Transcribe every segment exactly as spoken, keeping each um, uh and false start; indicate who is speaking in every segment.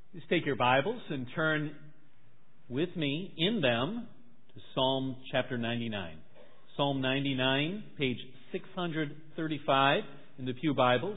Speaker 1: Please take your Bibles and turn with me in them to Psalm chapter ninety-nine. Psalm ninety-nine, page six thirty-five in the Pew Bibles.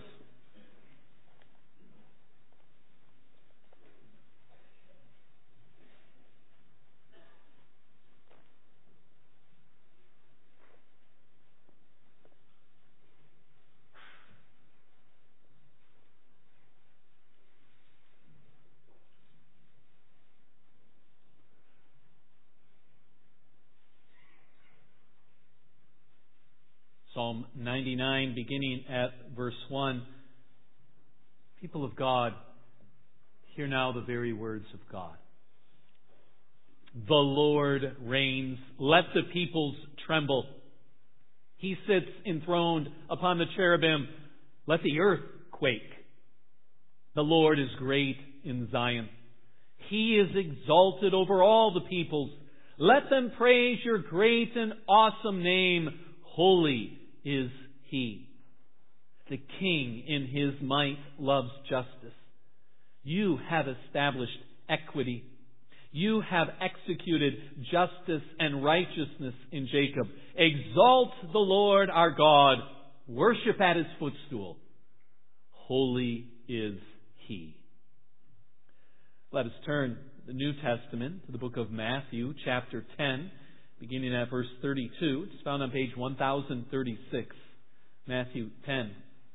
Speaker 1: Psalm ninety-nine, beginning at verse one. People of God, hear now the very words of God. The Lord reigns. Let the peoples tremble. He sits enthroned upon the cherubim. Let the earth quake. The Lord is great in Zion. He is exalted over all the peoples. Let them praise your great and awesome name. Holy is He. The King in His might loves justice. You have established equity. You have executed justice and righteousness in Jacob. Exalt the Lord our God. Worship at His footstool. Holy is He. Let us turn the New Testament to the book of Matthew, chapter ten. Beginning at verse thirty-two. It's found on page one thousand thirty-six. Matthew ten.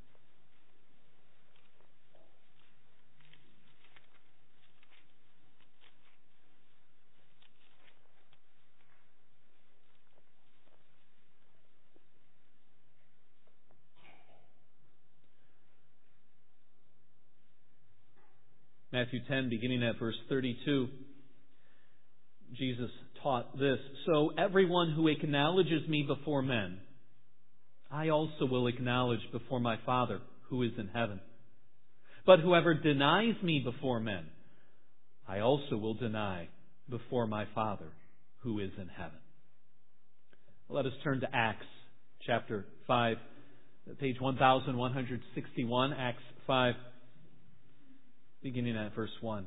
Speaker 1: Matthew ten, beginning at verse thirty-two. Jesus taught this, so everyone who acknowledges me before men, I also will acknowledge before my Father who is in heaven. But whoever denies me before men, I also will deny before my Father who is in heaven. Let us turn to Acts chapter five, page one thousand one hundred sixty-one, Acts five, beginning at verse one.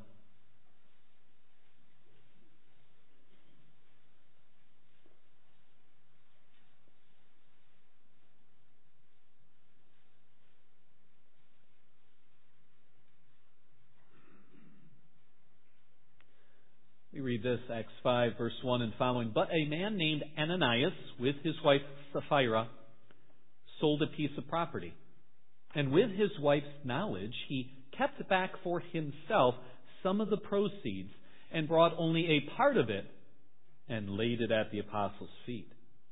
Speaker 1: We read this, Acts five, verse one and following. But a man named Ananias, with his wife Sapphira, sold a piece of property. And with his wife's knowledge, he kept back for himself some of the proceeds and brought only a part of it and laid it at the apostles' feet.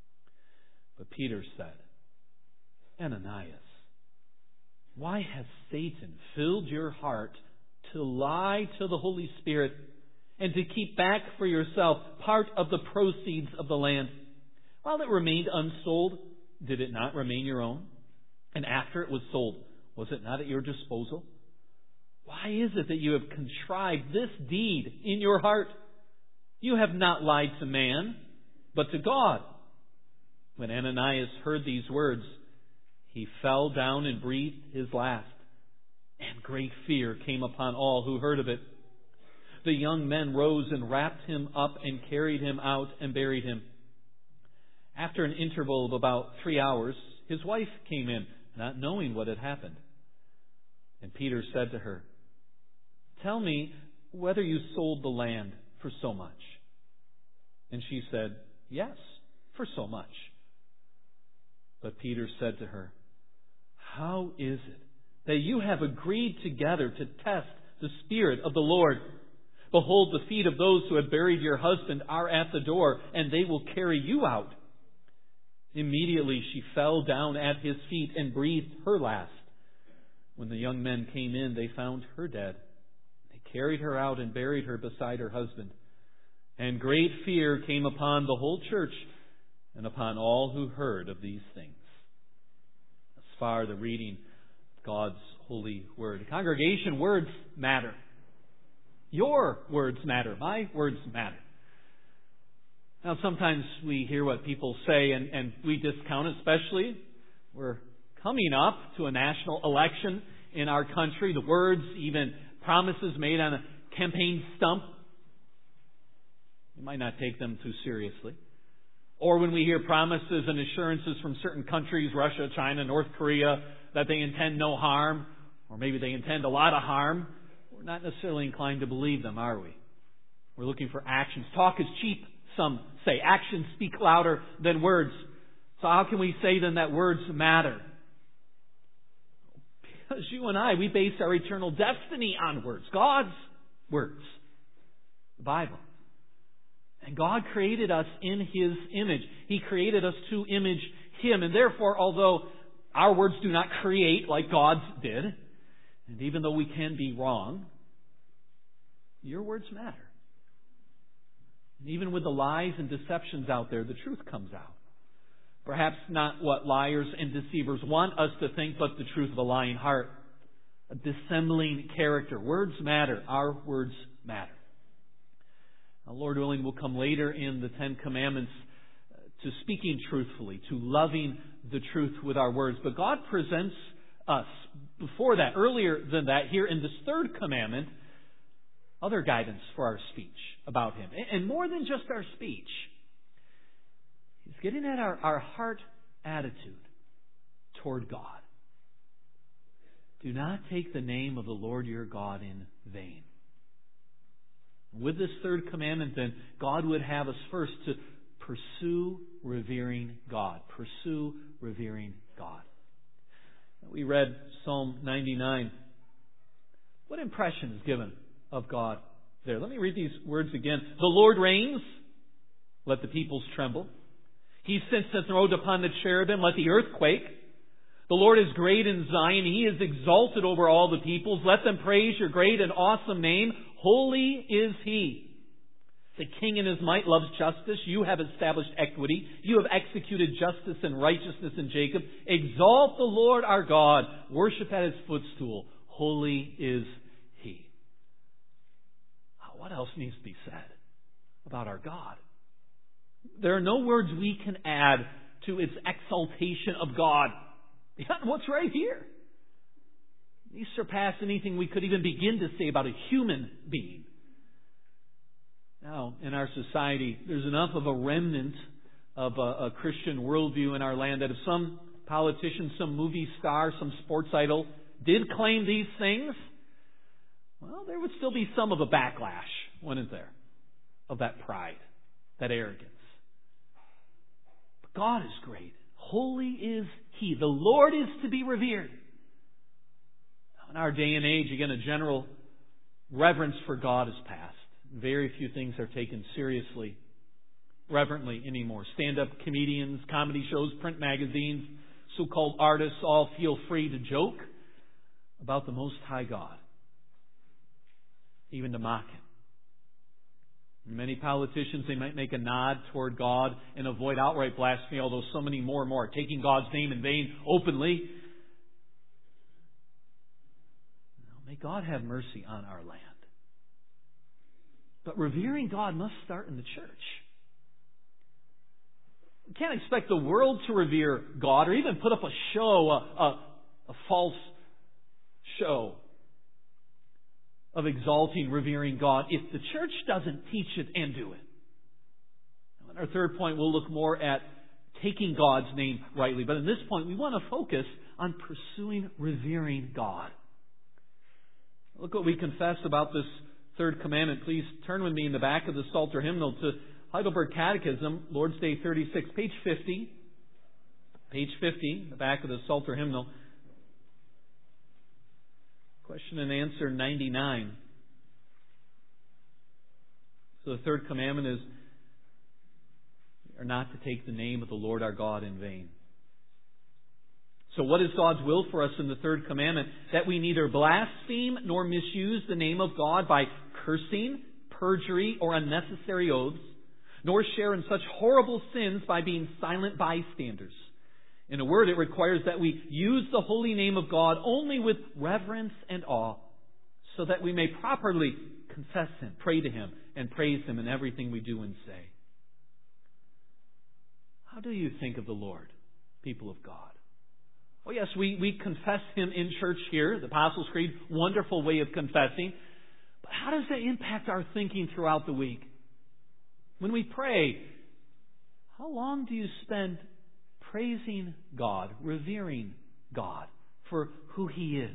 Speaker 1: But Peter said, Ananias, why has Satan filled your heart to lie to the Holy Spirit and to keep back for yourself part of the proceeds of the land? While it remained unsold, did it not remain your own? And after it was sold, was it not at your disposal? Why is it that you have contrived this deed in your heart? You have not lied to man, but to God. When Ananias heard these words, he fell down and breathed his last, and great fear came upon all who heard of it. The young men rose and wrapped him up and carried him out and buried him. After an interval of about three hours, his wife came in, not knowing what had happened. And Peter said to her, Tell me whether you sold the land for so much. And she said, Yes, for so much. But Peter said to her, How is it that you have agreed together to test the Spirit of the Lord? Behold, the feet of those who have buried your husband are at the door, and they will carry you out. Immediately she fell down at his feet and breathed her last. When the young men came in, they found her dead. They carried her out and buried her beside her husband. And great fear came upon the whole church and upon all who heard of these things. As far the reading of God's holy word. Congregation, words matter. Your words matter. My words matter. Now, sometimes we hear what people say and, and we discount it, especially. We're coming up to a national election in our country. The words, even promises made on a campaign stump, you might not take them too seriously. Or when we hear promises and assurances from certain countries, Russia, China, North Korea, that they intend no harm, or maybe they intend a lot of harm, we're not necessarily inclined to believe them, are we? We're looking for actions. Talk is cheap, some say. Actions speak louder than words. So how can we say then that words matter? Because you and I, we base our eternal destiny on words. God's words. The Bible. And God created us in His image. He created us to image Him. And therefore, although our words do not create like God's did, and even though we can be wrong, your words matter. And even with the lies and deceptions out there, the truth comes out. Perhaps not what liars and deceivers want us to think, but the truth of a lying heart. A dissembling character. Words matter. Our words matter. Now, Lord willing, we'll come later in the Ten Commandments to speaking truthfully, to loving the truth with our words. But God presents us, before that, earlier than that, here in this third commandment, other guidance for our speech about Him. And more than just our speech. He's getting at our, our heart attitude toward God. Do not take the name of the Lord your God in vain. With this third commandment, then, God would have us first to pursue revering God. Pursue revering God. We read Psalm ninety-nine. What impression is given of God there? Let me read these words again. The Lord reigns, let the peoples tremble. He sits enthroned upon the cherubim, let the earth quake. The Lord is great in Zion. He is exalted over all the peoples. Let them praise your great and awesome name. Holy is He. The King in His might loves justice. You have established equity. You have executed justice and righteousness in Jacob. Exalt the Lord our God. Worship at His footstool. Holy is He. What else needs to be said about our God? There are no words we can add to its exaltation of God. Beyond what's right here. These surpass anything we could even begin to say about a human being. Now, in our society, there's enough of a remnant of a, a Christian worldview in our land that if some politician, some movie star, some sports idol did claim these things, well, there would still be some of a backlash, wouldn't there? Of that pride, that arrogance. But God is great. Holy is He. The Lord is to be revered. In our day and age, again, a general reverence for God is past. Very few things are taken seriously, reverently anymore. Stand-up comedians, comedy shows, print magazines, so-called artists all feel free to joke about the Most High God, even to mock Him. Many politicians, they might make a nod toward God and avoid outright blasphemy, although so many more and more are taking God's name in vain openly. May God have mercy on our land. But revering God must start in the church. We can't expect the world to revere God or even put up a show, a, a, a false show of exalting, revering God if the church doesn't teach it and do it. In our third point, we'll look more at taking God's name rightly. But in this point, we want to focus on pursuing, revering God. Look what we confess about this third commandment. Please turn with me in the back of the Psalter hymnal to Heidelberg Catechism, Lord's Day thirty-six, page fifty. Page fifty, the back of the Psalter hymnal. Question and answer ninety-nine. So the third commandment is, we are not to take the name of the Lord our God in vain. So what is God's will for us in the third commandment? That we neither blaspheme nor misuse the name of God by cursing, perjury, or unnecessary oaths, nor share in such horrible sins by being silent bystanders. In a word, it requires that we use the holy name of God only with reverence and awe, so that we may properly confess Him, pray to Him, and praise Him in everything we do and say. How do you think of the Lord, people of God? Well, yes, we, we confess Him in church here, the Apostles' Creed, wonderful way of confessing. But how does that impact our thinking throughout the week? When we pray, how long do you spend praising God, revering God for who He is,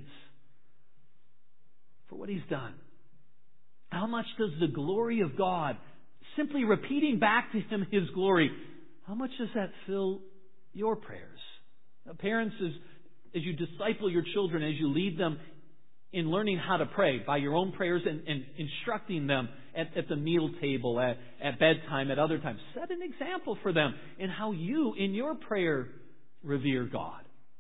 Speaker 1: for what He's done? How much does the glory of God, simply repeating back to Him His glory, how much does that fill your prayers? Now, parents, as, as you disciple your children, as you lead them in learning how to pray by your own prayers and, and instructing them at, at the meal table, at, at bedtime, at other times, set an example for them in how you, in your prayer, revere God.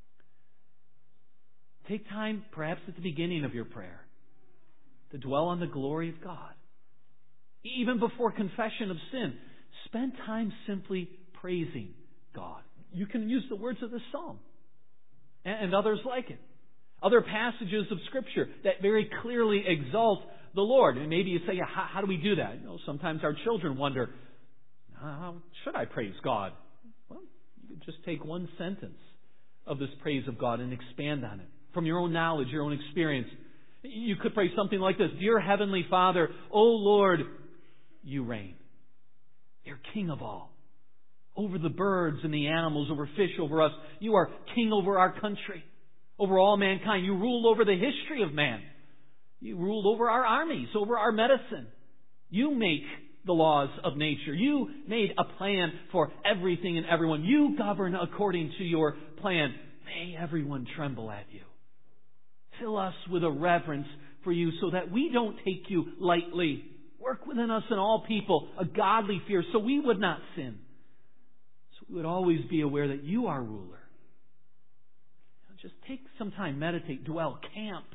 Speaker 1: Take time, perhaps at the beginning of your prayer, to dwell on the glory of God. Even before confession of sin, spend time simply praising God. You can use the words of this psalm and, and others like it. Other passages of Scripture that very clearly exalt the Lord. And maybe you say, how, how do we do that? You know, sometimes our children wonder, how should I praise God? Well, you could just take one sentence of this praise of God and expand on it. From your own knowledge, your own experience. You could pray something like this. Dear Heavenly Father, O Lord, You reign. You're King of all. Over the birds and the animals, over fish, over us. You are King over our country, over all mankind. You rule over the history of man. You rule over our armies, over our medicine. You make the laws of nature. You made a plan for everything and everyone. You govern according to your plan. May everyone tremble at You. Fill us with a reverence for You so that we don't take You lightly. Work within us and all people a godly fear so we would not sin. So we would always be aware that You are ruler. Just take some time, meditate, dwell, camp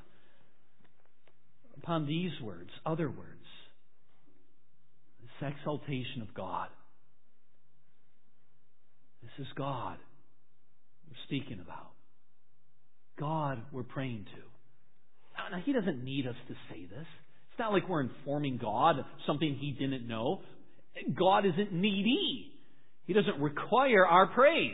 Speaker 1: upon these words, other words. This exaltation of God. This is God we're speaking about. God we're praying to. Now, He doesn't need us to say this. It's not like we're informing God of something He didn't know. God isn't needy. He doesn't require our praise.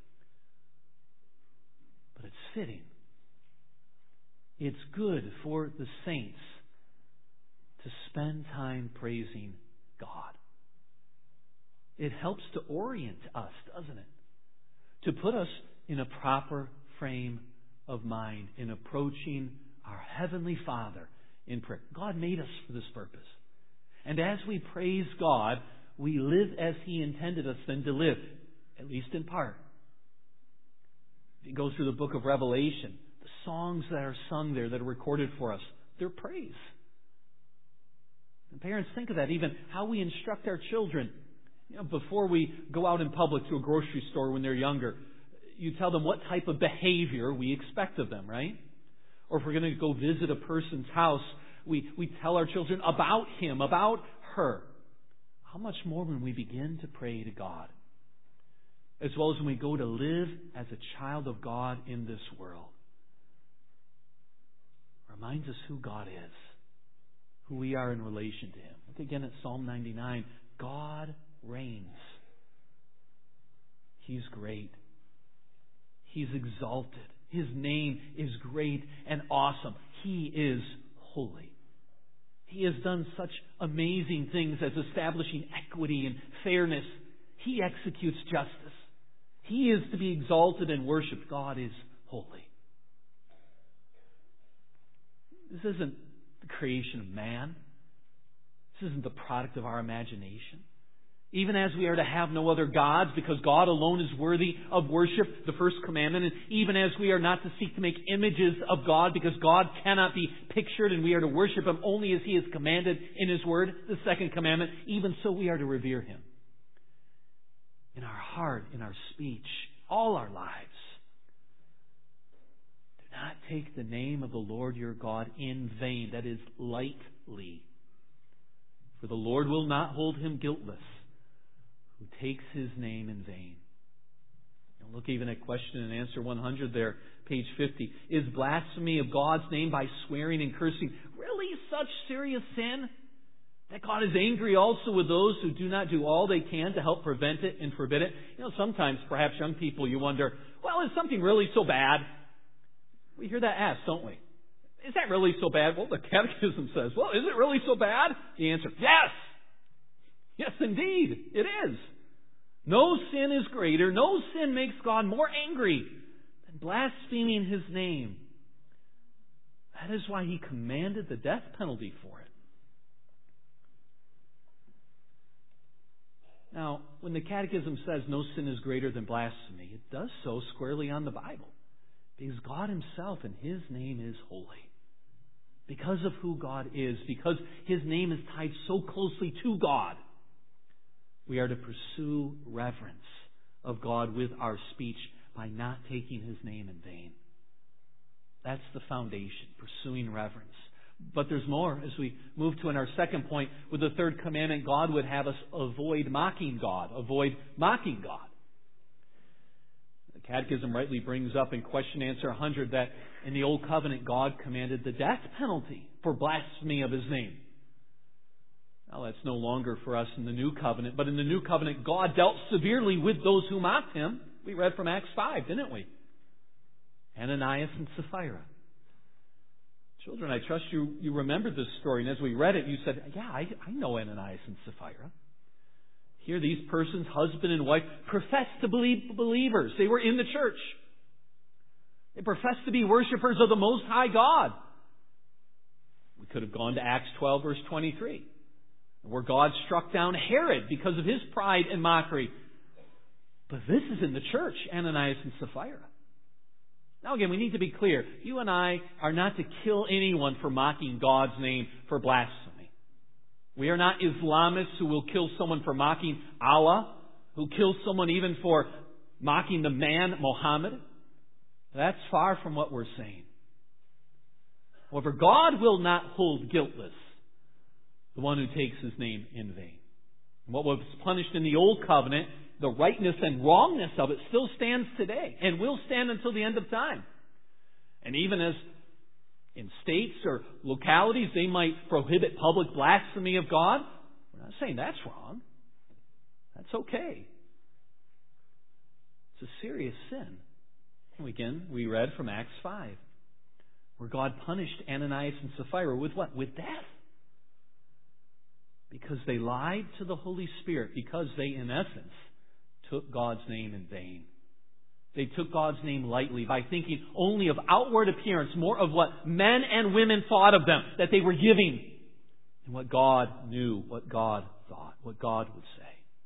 Speaker 1: But it's fitting. It's good for the saints to spend time praising God. It helps to orient us, doesn't it? To put us in a proper frame of mind in approaching our Heavenly Father in prayer. God made us for this purpose. And as we praise God, we live as He intended us then to live, at least in part. If you go through the book of Revelation, the songs that are sung there that are recorded for us, they're praise. And parents, think of that, even how we instruct our children. You know, before we go out in public to a grocery store when they're younger, you tell them what type of behavior we expect of them, right? Or if we're going to go visit a person's house, we, we tell our children about him, about her. How much more when we begin to pray to God? As well as when we go to live as a child of God in this world. It reminds us who God is. Who we are in relation to Him. Look again at Psalm ninety-nine. God reigns. He's great. He's exalted. His name is great and awesome. He is holy. He has done such amazing things as establishing equity and fairness. He executes justice. He is to be exalted and worshipped. God is holy. This isn't the creation of man. This isn't the product of our imagination. Even as we are to have no other gods because God alone is worthy of worship, the first commandment. And even as we are not to seek to make images of God because God cannot be pictured and we are to worship Him only as He is commanded in His Word, the second commandment. Even so we are to revere Him. In our heart, in our speech, all our lives. Do not take the name of the Lord your God in vain. That is, lightly. For the Lord will not hold him guiltless who takes His name in vain. And look even at question and answer one hundred there, page fifty. Is blasphemy of God's name by swearing and cursing really such serious sin that God is angry also with those who do not do all they can to help prevent it and forbid it? You know, sometimes, perhaps young people, you wonder, well, is something really so bad? We hear that asked, don't we? Is that really so bad? Well, the Catechism says, well, is it really so bad? The answer, yes. Yes, indeed, it is. No sin is greater, no sin makes God more angry than blaspheming His name. That is why He commanded the death penalty for it. Now, when the Catechism says no sin is greater than blasphemy, it does so squarely on the Bible. Because God Himself and His name is holy. Because of who God is, because His name is tied so closely to God, we are to pursue reverence of God with our speech by not taking His name in vain. That's the foundation, pursuing reverence. But there's more as we move to in our second point. With the third commandment, God would have us avoid mocking God. Avoid mocking God. The Catechism rightly brings up in question answer one hundred that in the Old Covenant, God commanded the death penalty for blasphemy of His name. Now, that's no longer for us in the New Covenant, but in the New Covenant, God dealt severely with those who mocked Him. We read from Acts five, didn't we? Ananias and Sapphira. Children, I trust you, you remembered this story, and as we read it, you said, yeah, I, I know Ananias and Sapphira. Here, these persons, husband and wife, professed to be believers. They were in the church. They professed to be worshipers of the Most High God. We could have gone to Acts twelve, verse twenty-three, where God struck down Herod because of his pride and mockery. But this is in the church, Ananias and Sapphira. Now again, we need to be clear. You and I are not to kill anyone for mocking God's name for blasphemy. We are not Islamists who will kill someone for mocking Allah, who kills someone even for mocking the man Muhammad. That's far from what we're saying. However, God will not hold guiltless the one who takes His name in vain. And what was punished in the Old Covenant, the rightness and wrongness of it still stands today and will stand until the end of time. And even as in states or localities they might prohibit public blasphemy of God, we're not saying that's wrong. That's okay. It's a serious sin. And again, we read from Acts five, where God punished Ananias and Sapphira with what? With death. Because they lied to the Holy Spirit, because they, in essence, took God's name in vain. They took God's name lightly by thinking only of outward appearance, more of what men and women thought of them, that they were giving, and what God knew, what God thought, what God would say.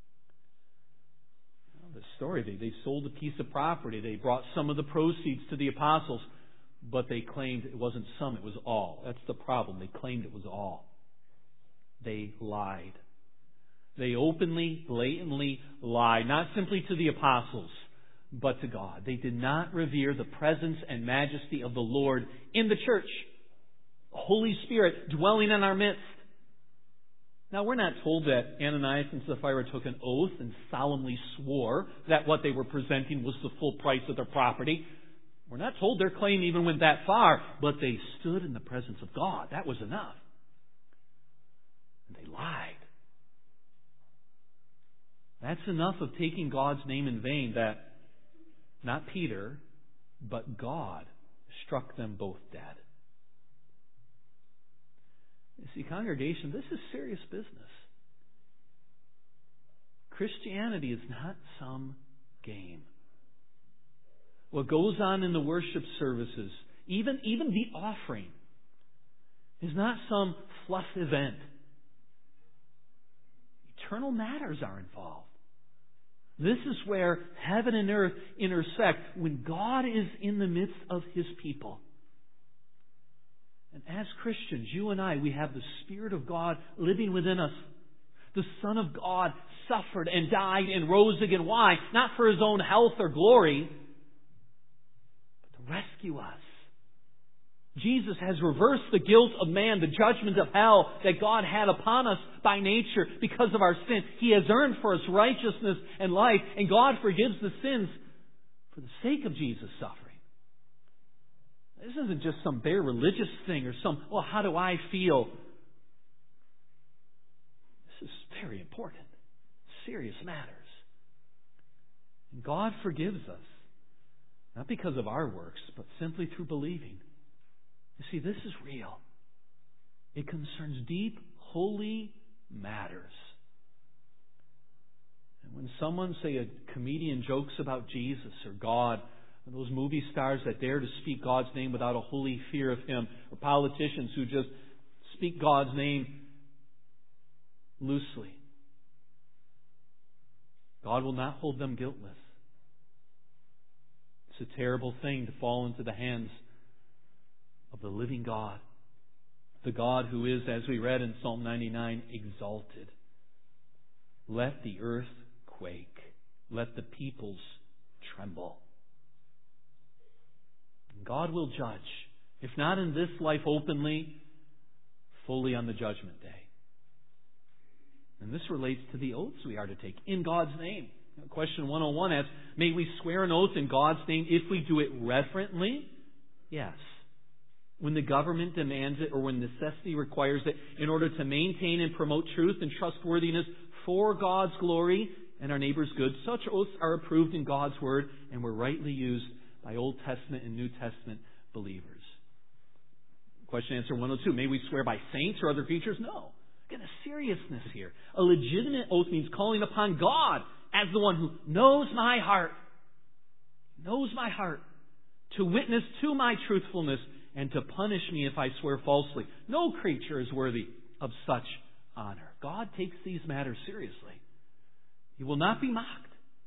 Speaker 1: Well, the story, they, they sold a piece of property. They brought some of the proceeds to the apostles, but they claimed it wasn't some, it was all. That's the problem. They claimed it was all. They lied. They openly, blatantly lied, not simply to the apostles, but to God. They did not revere the presence and majesty of the Lord in the church. The Holy Spirit dwelling in our midst. Now, we're not told that Ananias and Sapphira took an oath and solemnly swore that what they were presenting was the full price of their property. We're not told their claim even went that far, but they stood in the presence of God. That was enough. And they lied. That's enough of taking God's name in vain that not Peter, but God struck them both dead. You see, congregation, this is serious business. Christianity is not some game. What goes on in the worship services, even, even the offering, is not some fluff event. Eternal matters are involved. This is where heaven and earth intersect when God is in the midst of His people. And as Christians, you and I, we have the Spirit of God living within us. The Son of God suffered and died and rose again. Why? Not for His own health or glory, but to rescue us. Jesus has reversed the guilt of man, the judgment of hell that God had upon us by nature because of our sin. He has earned for us righteousness and life, and God forgives the sins for the sake of Jesus' suffering. This isn't just some bare religious thing or some, well, how do I feel? This is very important. Serious matters. And God forgives us, not because of our works, but simply through believing. You see, this is real. It concerns deep, holy matters. And when someone, say a comedian, jokes about Jesus or God, or those movie stars that dare to speak God's name without a holy fear of Him, or politicians who just speak God's name loosely, God will not hold them guiltless. It's a terrible thing to fall into the hands of the living God. The God who is, as we read in Psalm ninety-nine, exalted. Let the earth quake. Let the peoples tremble. God will judge, if not in this life openly, fully on the judgment day. And this relates to the oaths we are to take in God's name. Question one oh one asks, may we swear an oath in God's name if we do it reverently? Yes. When the government demands it or when necessity requires it in order to maintain and promote truth and trustworthiness for God's glory and our neighbor's good, such oaths are approved in God's Word and were rightly used by Old Testament and New Testament believers. Question answer one oh two, may we swear by saints or other creatures? No. Again, a seriousness here. A legitimate oath means calling upon God as the one who knows my heart, knows my heart, to witness to my truthfulness and to punish me if I swear falsely. No creature is worthy of such honor. God takes these matters seriously. He will not be mocked.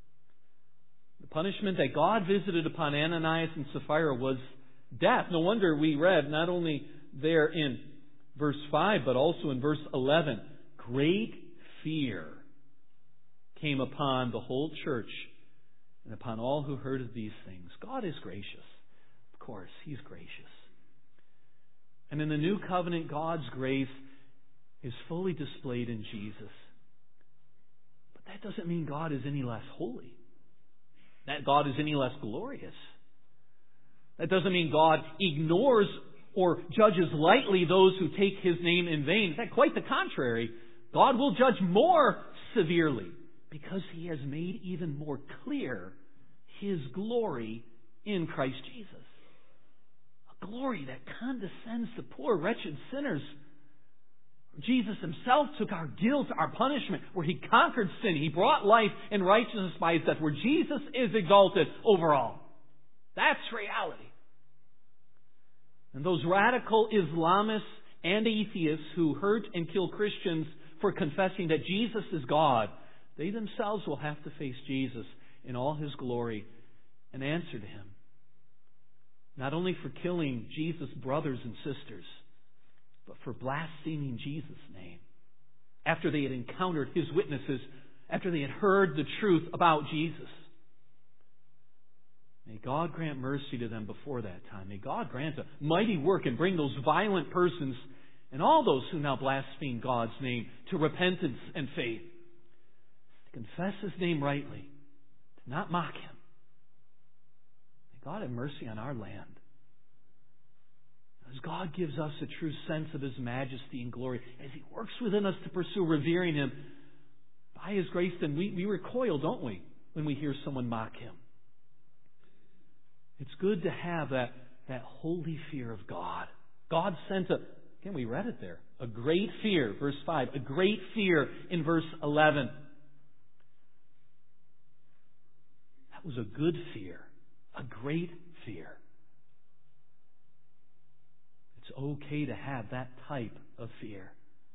Speaker 1: The punishment that God visited upon Ananias and Sapphira was death. No wonder we read not only there in verse five, but also in verse eleven, great fear came upon the whole church and upon all who heard of these things. God is gracious. Of course, He's gracious. And in the new covenant, God's grace is fully displayed in Jesus. But that doesn't mean God is any less holy. That God is any less glorious. That doesn't mean God ignores or judges lightly those who take His name in vain. In fact, quite the contrary. God will judge more severely because He has made even more clear His glory in Christ Jesus. A glory that condescends to poor, wretched sinners. Jesus Himself took our guilt, our punishment, where He conquered sin. He brought life and righteousness by His death, where Jesus is exalted over all. That's reality. And those radical Islamists and atheists who hurt and kill Christians for confessing that Jesus is God, they themselves will have to face Jesus in all His glory and answer to Him. Not only for killing Jesus' brothers and sisters, but for blaspheming Jesus' name. After they had encountered His witnesses, after they had heard the truth about Jesus. May God grant mercy to them before that time. May God grant a mighty work and bring those violent persons and all those who now blaspheme God's name to repentance and faith. To confess His name rightly. To not mock Him. May God have mercy on our land. As God gives us a true sense of His majesty and glory, as He works within us to pursue revering Him, by His grace then we, we recoil, don't we, when we hear someone mock Him. It's good to have that, that holy fear of God. God sent a, again we read it there, a great fear, verse five, a great fear in verse eleven. That was a good fear, a great fear. It's okay to have that type of fear.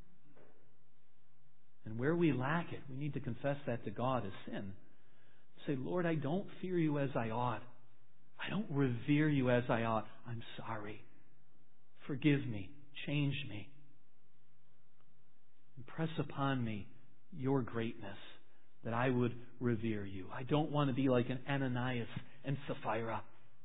Speaker 1: And where we lack it, we need to confess that to God as sin. Say, Lord, I don't fear You as I ought. I don't revere You as I ought. I'm sorry. Forgive me. Change me. Impress upon me Your greatness that I would revere You. I don't want to be like an Ananias and Sapphira.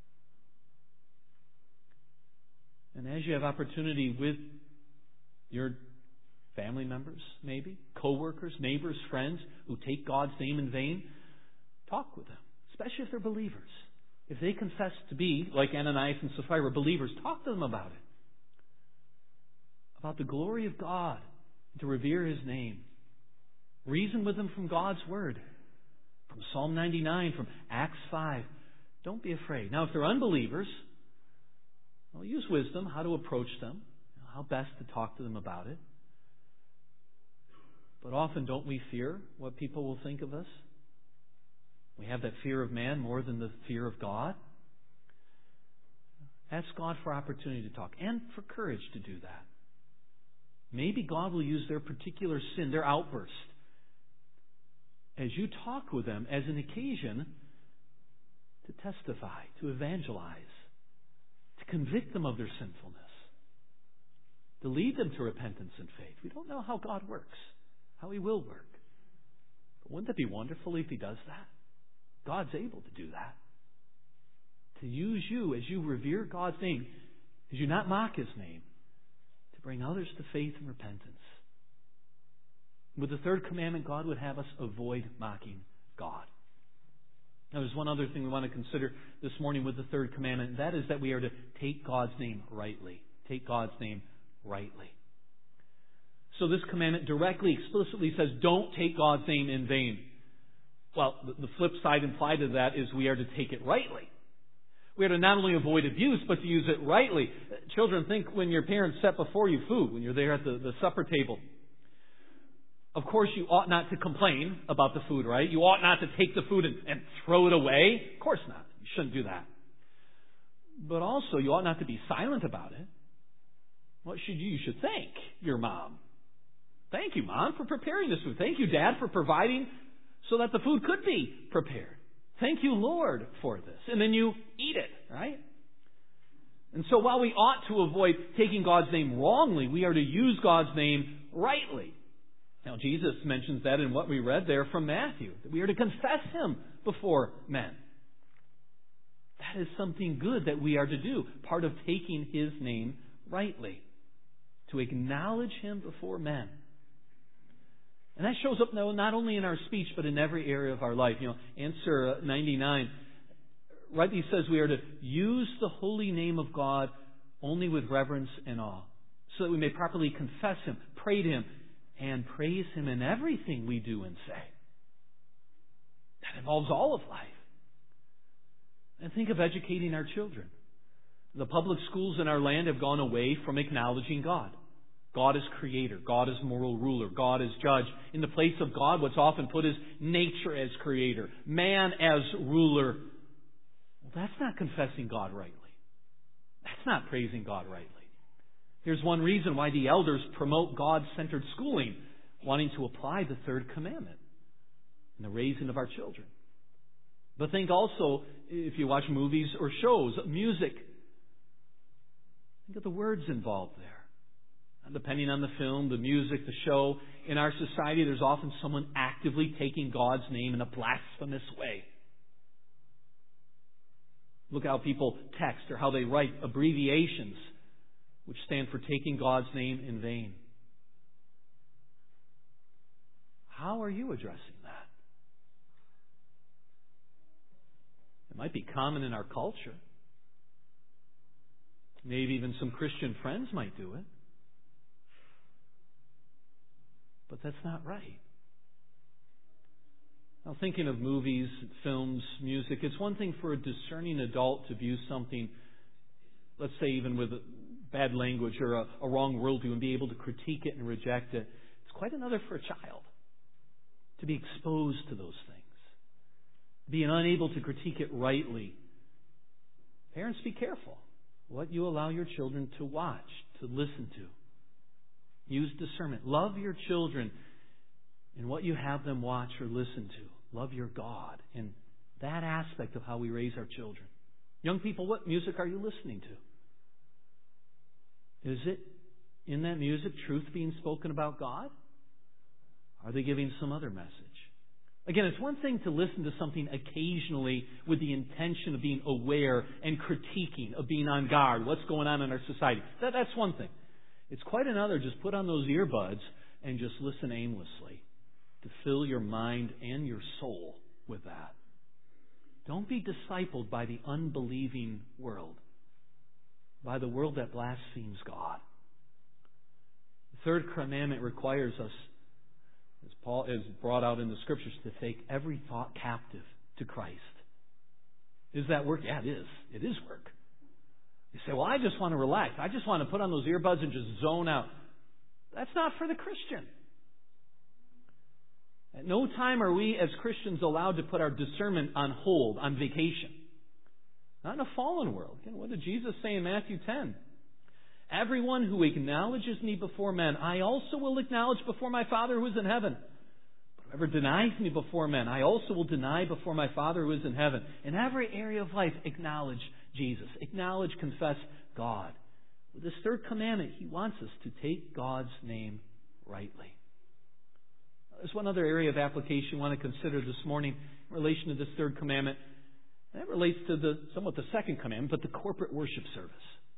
Speaker 1: And as you have opportunity with your family members, maybe, co-workers, neighbors, friends who take God's name in vain, talk with them, especially if they're believers. If they confess to be, like Ananias and Sapphira, believers, talk to them about it. About the glory of God, to revere His name. Reason with them from God's Word. From Psalm ninety-nine, from Acts five. Don't be afraid. Now, if they're unbelievers, Well, use wisdom, how to approach them, how best to talk to them about it. But often don't we fear what people will think of us? We have that fear of man more than the fear of God. Ask God for opportunity to talk and for courage to do that. Maybe God will use their particular sin, their outburst, as you talk with them as an occasion to testify, to evangelize, to convict them of their sinfulness, to lead them to repentance and faith. We don't know how God works, how He will work. But wouldn't it be wonderful if He does that? God's able to do that. To use you as you revere God's name, as you not mock His name, to bring others to faith and repentance. With the third commandment, God would have us avoid mocking God. Now, there's one other thing we want to consider this morning with the third commandment, and that is that we are to take God's name rightly. Take God's name rightly. So this commandment directly, explicitly says, don't take God's name in vain. Well, the flip side implied to that is we are to take it rightly. We are to not only avoid abuse, but to use it rightly. Children, think when your parents set before you food, when you're there at the, the supper table. Of course, you ought not to complain about the food, right? You ought not to take the food and, and throw it away. Of course not. You shouldn't do that. But also, you ought not to be silent about it. What should you? You should thank your mom. Thank you, Mom, for preparing this food. Thank you, Dad, for providing so that the food could be prepared. Thank you, Lord, for this. And then you eat it, right? And so while we ought to avoid taking God's name wrongly, we are to use God's name rightly. Now, Jesus mentions that in what we read there from Matthew, that we are to confess Him before men. That is something good that we are to do, part of taking His name rightly, to acknowledge Him before men. And that shows up now not only in our speech, but in every area of our life. You know, answer ninety-nine rightly says we are to use the holy name of God only with reverence and awe, so that we may properly confess Him, pray to Him, and praise Him in everything we do and say. That involves all of life. And think of educating our children. The public schools in our land have gone away from acknowledging God. God is creator. God is moral ruler. God is judge. In the place of God, what's often put is nature as creator, man as ruler. Well, that's not confessing God rightly. That's not praising God rightly. Here's one reason why the elders promote God-centered schooling, wanting to apply the third commandment in the raising of our children. But think also, if you watch movies or shows, music, think of the words involved there. Depending on the film, the music, the show, in our society, there's often someone actively taking God's name in a blasphemous way. Look how people text or how they write abbreviations which stand for taking God's name in vain. How are you addressing that? It might be common in our culture. Maybe even some Christian friends might do it. But that's not right. Now, thinking of movies, films, music, it's one thing for a discerning adult to view something, let's say even with bad language or a, a wrong worldview, and be able to critique it and reject it. It's quite another for a child to be exposed to those things, being unable to critique it rightly. Parents, be careful what you allow your children to watch, to listen to. Use discernment. Love your children in what you have them watch or listen to. Love your God in that aspect of how we raise our children. Young people, what music are you listening to? Is it in that music truth being spoken about God? Are they giving some other message? Again, it's one thing to listen to something occasionally with the intention of being aware and critiquing, of being on guard. What's going on in our society? That, that's one thing. It's quite another just put on those earbuds and just listen aimlessly to fill your mind and your soul with that. Don't be discipled by the unbelieving world, by the world that blasphemes God. The third commandment requires us, as Paul is brought out in the Scriptures, to take every thought captive to Christ. Is that work? Yeah, it is. It is work. You say, well, I just want to relax. I just want to put on those earbuds and just zone out. That's not for the Christian. At no time are we as Christians allowed to put our discernment on hold, on vacation. Not in a fallen world. Again, what did Jesus say in Matthew ten? Everyone who acknowledges me before men, I also will acknowledge before my Father who is in heaven. But whoever denies me before men, I also will deny before my Father who is in heaven. In every area of life, acknowledge Jesus. Acknowledge, confess God. With this third commandment, He wants us to take God's name rightly. There's one other area of application we want to consider this morning in relation to this third commandment. And that relates to the somewhat the second commandment, but the corporate worship service.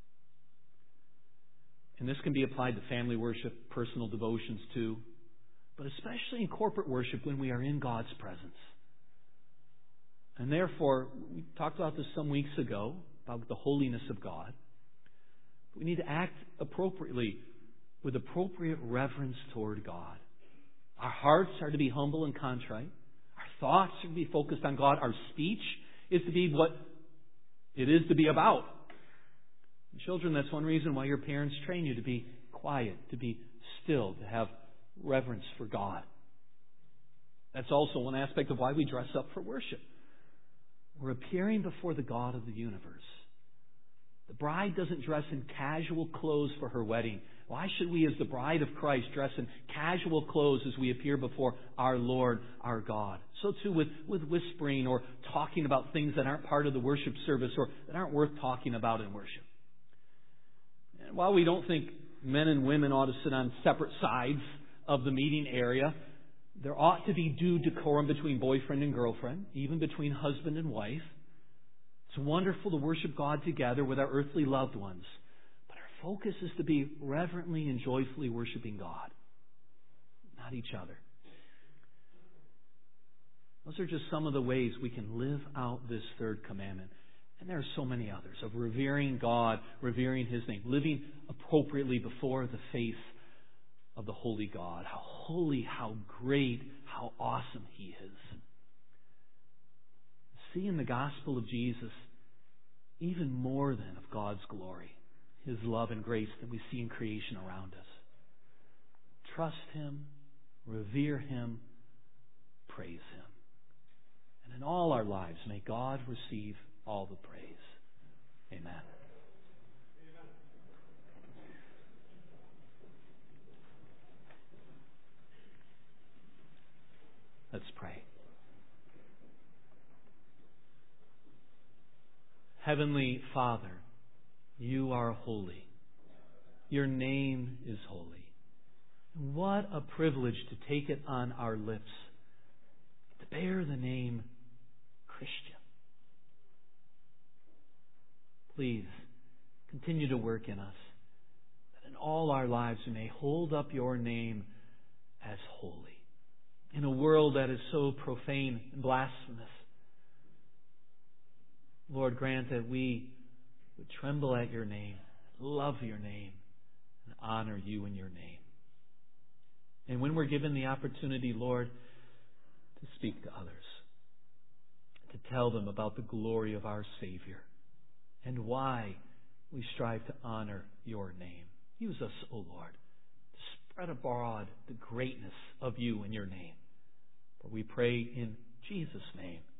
Speaker 1: And this can be applied to family worship, personal devotions too, but especially in corporate worship when we are in God's presence. And therefore, we talked about this some weeks ago, about the holiness of God. We need to act appropriately, with appropriate reverence toward God. Our hearts are to be humble and contrite. Our thoughts are to be focused on God. Our speech is to be what it is to be about. And children, that's one reason why your parents train you to be quiet, to be still, to have reverence for God. That's also one aspect of why we dress up for worship. We're appearing before the God of the universe. The bride doesn't dress in casual clothes for her wedding. Why should we, as the bride of Christ, dress in casual clothes as we appear before our Lord, our God? So too with, with whispering or talking about things that aren't part of the worship service or that aren't worth talking about in worship. And while we don't think men and women ought to sit on separate sides of the meeting area, there ought to be due decorum between boyfriend and girlfriend, even between husband and wife. It's wonderful to worship God together with our earthly loved ones. But our focus is to be reverently and joyfully worshiping God, not each other. Those are just some of the ways we can live out this third commandment. And there are so many others of revering God, revering His name, living appropriately before the face of the holy God. How holy, how great, how awesome He is. See in the gospel of Jesus even more than of God's glory, His love and grace that we see in creation around us. Trust Him, revere Him, praise Him. And in all our lives, may God receive all the praise. Amen. Let's pray. Heavenly Father, You are holy. Your name is holy. What a privilege to take it on our lips, to bear the name Christian. Please continue to work in us, that in all our lives we may hold up Your name as holy. In a world that is so profane and blasphemous, Lord, grant that we would tremble at Your name, love Your name, and honor You in Your name. And when we're given the opportunity, Lord, to speak to others, to tell them about the glory of our Savior and why we strive to honor Your name. Use us, O Lord, to spread abroad the greatness of You in Your name. For we pray in Jesus' name.